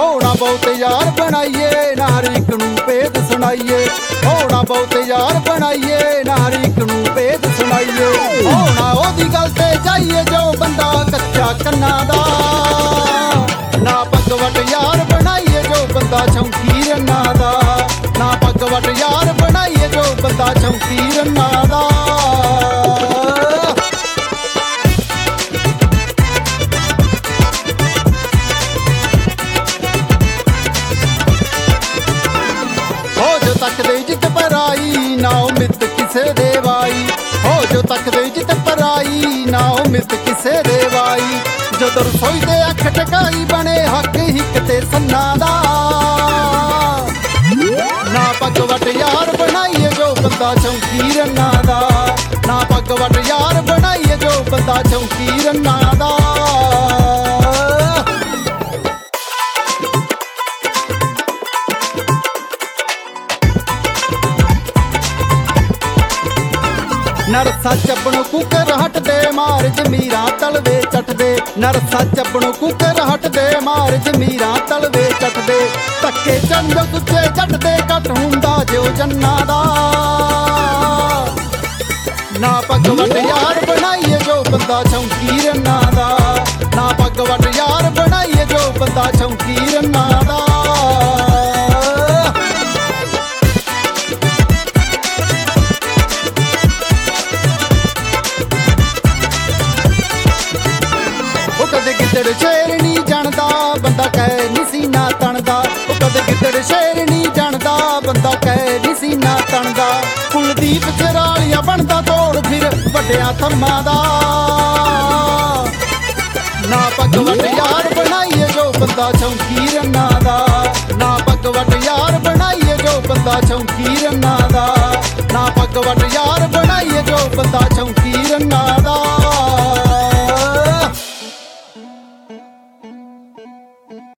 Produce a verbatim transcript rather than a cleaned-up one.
ਹੋਣਾ ਬਹੁਤ ਯਾਰ ਬਣਾਈਏ ਨਾ ਹਰ ਇੱਕ ਨੂੰ ਭੇਦ ਸੁਣਾਈਏ। ਹੋਣਾ ਬਹੁਤ ਯਾਰ ਬਣਾਈਏ ਨਾ ਹਰ ਇੱਕ ਨੂੰ ਭੇਦ ਸੁਣਾਈਏ। ਹੋਣਾ ਉਹਦੀ ਗੱਲ ਤੇ ਜਾਈਏ ਜੋ ਬੰਦਾ ਕੱਚਾ ਕੰਨਾਂ ਦਾ। ਨਾ ਪੱਗ ਵੱਟ ਯਾਰ ਬਣਾਈਏ ਜੋ ਬੰਦਾ ਸ਼ੌਂਕੀ ਰੰਨਾਂ ਦਾ। ਨਾ ਪੱਗ ਵੱਟ ਯਾਰ ਬਣਾਈਏ ਜੋ ਬੰਦਾ ਸ਼ੌਂਕੀ ਰੰਨਾਂ ਦਾ। ਤੱਕਦੇ ਜਿੱਤ ਪਰਾਈ ਨਾ ਉਹ ਮਿੱਤ ਕਿਸੇ ਦੇ ਵਾਈ। ਹੋ ਜੋ ਤੱਕਦੇ ਜਿੱਤ ਪਰਾਈ ਨਾ ਉਹ ਮਿੱਤ ਕਿਸੇ ਦੇ ਵਾਈ। ਜਦੋਂ ਰਸੋਈ ਦੇ ਅੱਖ ਟਕਾਈ ਬਣੇ ਹੱਕ ਹਿੱਕ ਤੇ ਸੰਨਾਂ ਦਾ। ਨਾ ਪੱਗ ਵੱਟ ਯਾਰ ਬਣਾਈਏ ਜੋ ਬੰਦਾ ਸ਼ੌਂਕੀ ਰੰਨਾਂ ਦਾ। ਨਾ ਪੱਗ ਵੱਟ ਯਾਰ ਬਣਾਈਏ ਜੋ ਬੰਦਾ ਸ਼ੌਂਕੀ ਰੰਨਾਂ ਦਾ। ਨਰਸਾ ਚੱਬਣੋਂ ਕੁੱਕਰ ਹਟਦੇ ਮਾਰ ਜਮੀਰਾਂ ਤਲਵੇ ਚੱਟਦੇ। ਨਰਸਾ ਚੱਬਣੋਂ ਕੁੱਕਰ ਹਟਦੇ ਮਾਰ ਜਮੀਰਾਂ ਤਲਵੇ ਚੱਟਦੇ। ਧੱਕੇ ਚੰਦ ਦੂਜੇ ਜੱਟਦੇ ਘੱਟ ਹੁੰਦਾ ਜਿਉ ਜੰਨਾਂ ਦਾ। ਨਾ ਪੱਗ ਵੱਟ ਯਾਰ ਬਣਾਈਏ ਜੋ ਬੰਦਾ ਸ਼ੌਂਕੀ ਰੰਨਾਂ ਦਾ। ਨਾ ਪੱਗ ਵੱਟ ਯਾਰ ਬਣਾਈਏ ਜੋ ਬੰਦਾ ਸ਼ੌਂਕੀ ਰੰਨਾਂ ਦਾ। ਕਦੇ ਗਿੱਦੜ ਸ਼ੇਰ ਨੀ ਜਾਣਦਾ ਬੰਦਾ ਕਹਿ ਨੀ ਸੀਨਾ ਤਣਦਾ। ਉਹ ਕਦੇ ਗਿੱਦੜ ਸ਼ੇਰ ਨੀ ਜਾਣਦਾ ਬੰਦਾ ਕਹਿ ਨੀ ਸੀਨਾ ਤਣਦਾ। ਕੁਲਦੀਪ ਚਰਾਲੀਆ ਬਣਦਾ ਤੋੜ ਫਿਰ ਵੱਡਿਆਂ ਥੰਮਾਂ ਦਾ। ਨਾ ਪੱਗ ਵੱਟ ਯਾਰ ਬਣਾਈਏ ਜੋ ਬੰਦਾ ਸ਼ੌਂਕੀ ਰੰਨਾਂ ਦਾ।